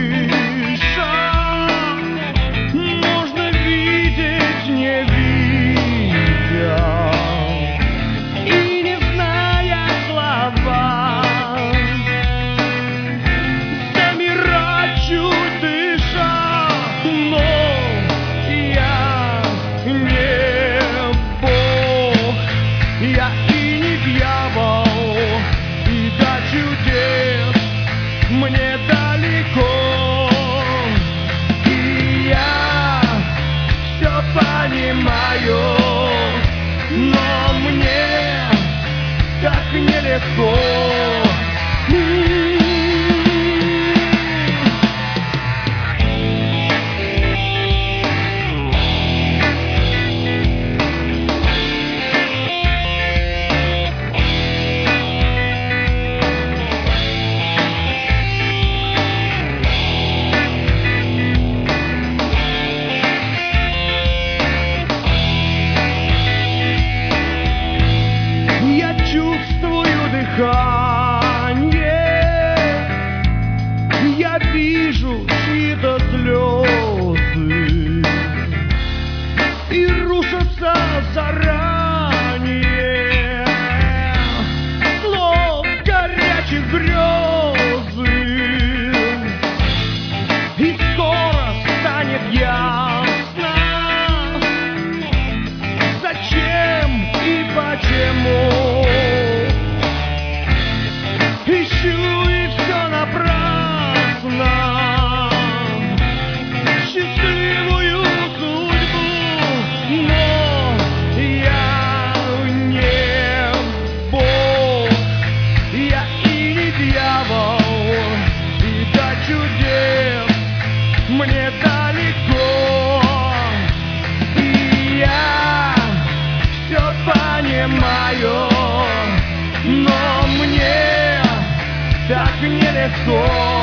можно видеть, не видя, и не зная слова, замирать чуть дыша. Но я не Бог, я и не дьявол, и до чудес мне далеко. И я все понимаю, но мне так нелегко. Я чувствую дыхание, я вижу чьи-то слезы, и рушатся заранее слов горячих грезы. И скоро станет ясно, зачем и почему. Ищу и все напрасно счастливую судьбу, но я не Бог, я и не дьявол, и до чудес мне далеко. И я все понимаю, но мне так нелегко.